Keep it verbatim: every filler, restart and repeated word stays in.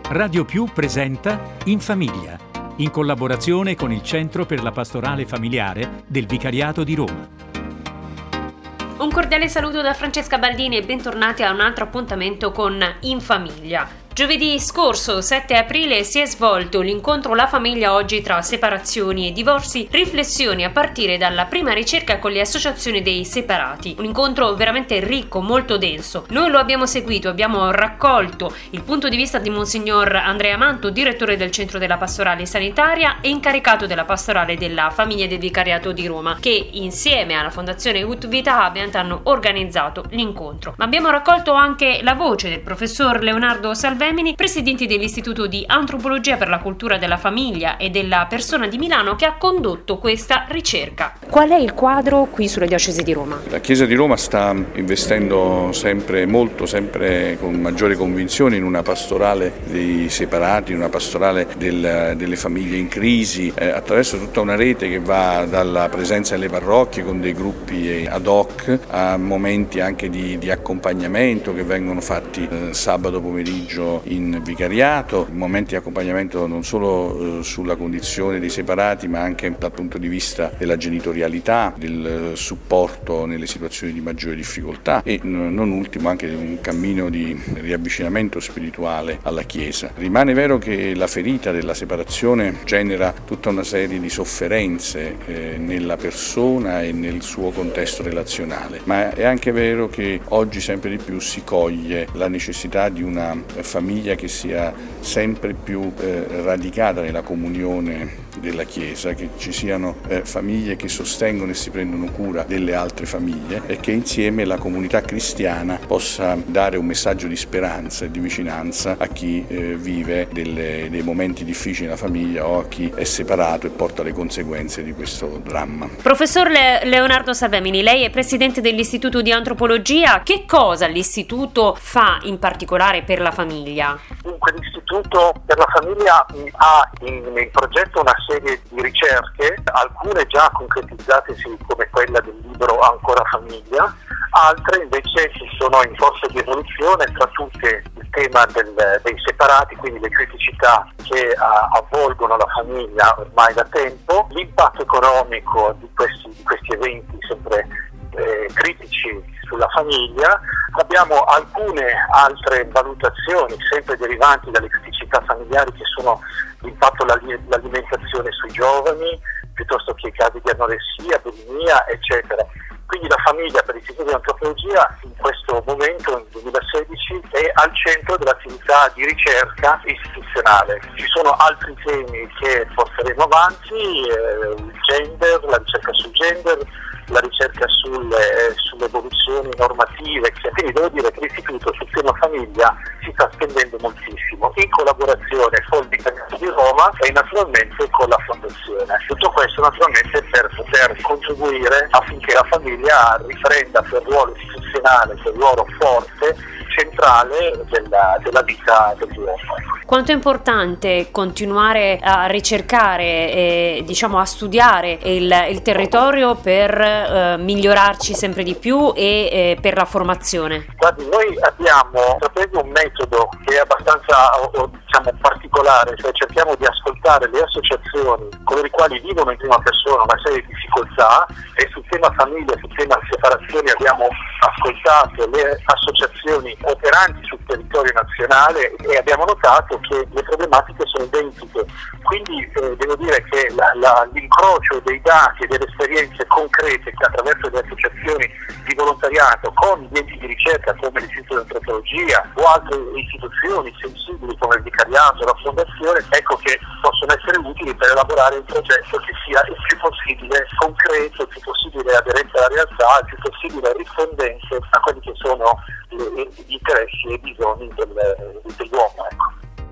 Radio Più presenta In Famiglia, in collaborazione con il Centro per la Pastorale Familiare del Vicariato di Roma. Un cordiale saluto da Francesca Baldini e bentornati a un altro appuntamento con In Famiglia. Giovedì scorso, sette aprile, si è svolto l'incontro La Famiglia Oggi tra separazioni e divorzi, riflessioni a partire dalla prima ricerca con le associazioni dei separati. Un incontro veramente ricco, molto denso. Noi lo abbiamo seguito, abbiamo raccolto il punto di vista di Monsignor Andrea Manto, direttore del Centro della Pastorale Sanitaria e incaricato della Pastorale della Famiglia del Vicariato di Roma, che insieme alla Fondazione Ut Vita Habeant hanno organizzato l'incontro. Ma abbiamo raccolto anche la voce del professor Leonardo Salvemini, presidente dell'Istituto di Antropologia per la Cultura della Famiglia e della Persona di Milano, che ha condotto questa ricerca. Qual è il quadro qui sulla diocesi di Roma? La Chiesa di Roma sta investendo sempre molto, sempre con maggiore convinzione in una pastorale dei separati, in una pastorale del, delle famiglie in crisi, eh, attraverso tutta una rete che va dalla presenza nelle parrocchie con dei gruppi ad hoc a momenti anche di, di accompagnamento che vengono fatti eh, sabato pomeriggio in vicariato, momenti di accompagnamento non solo eh, sulla condizione dei separati ma anche dal punto di vista della genitorialità, del supporto nelle situazioni di maggiore difficoltà e n- non ultimo anche un cammino di riavvicinamento spirituale alla Chiesa. Rimane vero che la ferita della separazione genera tutta una serie di sofferenze eh, nella persona e nel suo contesto relazionale, ma è anche vero che oggi sempre di più si coglie la necessità di una famiglia che sia sempre più eh, radicata nella comunione della Chiesa, che ci siano eh, famiglie che sostengono e si prendono cura delle altre famiglie e che insieme la comunità cristiana possa dare un messaggio di speranza e di vicinanza a chi eh, vive delle, dei momenti difficili nella famiglia o a chi è separato e porta le conseguenze di questo dramma. Professor Le- Leonardo Salvemini, lei è presidente dell'Istituto di Antropologia. Che cosa l'istituto fa in particolare per la famiglia? Dunque, l'Istituto per la Famiglia ha in, in progetto una serie di ricerche, alcune già concretizzatesi come quella del libro Ancora Famiglia, altre invece che sono in corso di evoluzione, tra tutte il tema del, dei separati, quindi le criticità che uh, avvolgono la famiglia ormai da tempo, l'impatto economico di questi, di questi eventi sempre eh, critici sulla famiglia. Abbiamo alcune altre valutazioni sempre derivanti dalle criticità familiari, che sono l'impatto dell'alimentazione sui giovani, piuttosto che i casi di anoressia, bulimia, eccetera. Quindi la famiglia per l'Istituto di Antropologia in questo momento, nel duemilasedici, è al centro dell'attività di ricerca istituzionale. Ci sono altri temi che porteremo avanti, eh, il gender, la ricerca sul gender, la ricerca sulle, sulle evoluzioni normative, quindi devo dire che l'Istituto sul tema famiglia si sta spendendo moltissimo, in collaborazione con il Vicariato di Roma e naturalmente con la Fondazione. Tutto questo naturalmente per poter contribuire affinché la famiglia riprenda quel ruolo istituzionale, quel ruolo forte, centrale della, della vita dell'uomo. Quanto è importante continuare a ricercare e diciamo a studiare il, il territorio per eh, migliorarci sempre di più e eh, per la formazione? Guardi, noi abbiamo proprio un metodo che è abbastanza diciamo particolare, cioè cerchiamo di ascoltare le associazioni, coloro i quali vivono in prima persona una serie di difficoltà, e sul tema famiglia, sul tema separazioni abbiamo ascoltato le associazioni operanti sul territorio nazionale e abbiamo notato che le problematiche sono identiche. Quindi eh, devo dire che la, la, l'incrocio dei dati e delle esperienze concrete che attraverso le associazioni di volontariato con gli enti di ricerca come l'Istituto di Antropologia o altre istituzioni sensibili come il Vicariato e la Fondazione, ecco che possono essere utili per elaborare un progetto che sia il più possibile concreto, il più possibile aderente alla realtà, il più possibile rispondente a quelli che sono gli interessi e i bisogni del, dell'uomo. Ecco.